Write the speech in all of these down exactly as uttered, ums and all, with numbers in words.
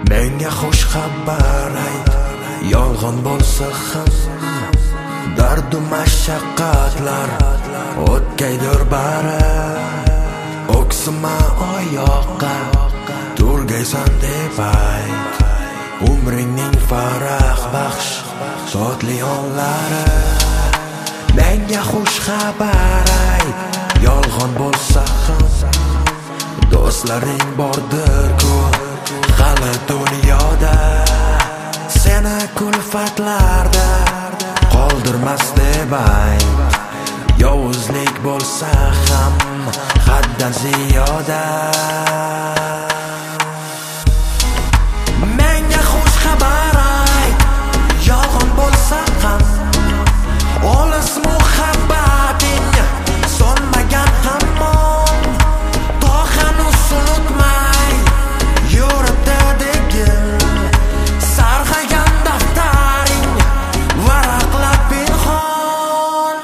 Menga xush xabar ayt, yolg'on bo'lsa ham dardu mashaqqatlar o'tkaydir bari. O'ksima oyoqqa turgaysan deb ayt, umringning faraq baxsh totli onlari. Menga xush xabar ayt, yolg'on bo'lsa ham do'stlaring bordir-ku hali dunyoda. Seni kulfatlarda qoldirmas deb ayt, yovuzlik bo'lsa ham haddan ziyoda. Menga xush xabar ayt, yolg'on bo'lsa ham olis muhabbating so'nmagan hammom. To hanuz unutmay yuribdi degil, sarg'agan daftaring varaqlab pinhon.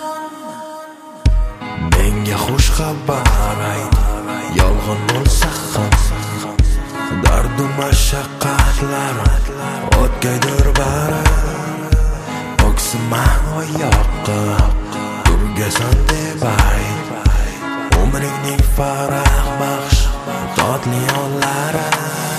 Menga xush xabar ayt, yolg'on bo'lsa ham dardu mashaqqatlar o'tkaydir bari. O'ksima oyoqqa turgaysan deb ayt, umringning faraq baxsh totli onlari.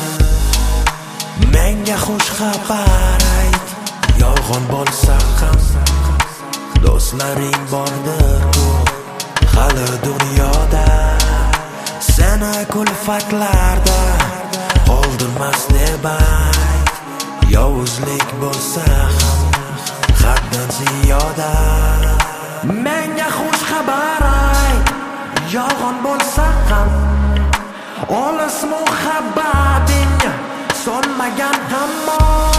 Menga xush xabar ayt, yolg'on bo'lsa ham do'stlaring bordir-ku hali dunyoda. Seni kulfatlarda qoldirmas deb ayt, yovuzlik bo'lsa ham haddan ziyoda. Menga xush xabar ayt, yolg'on bo'lsa ham olis muhabbating so'nmagan hammom.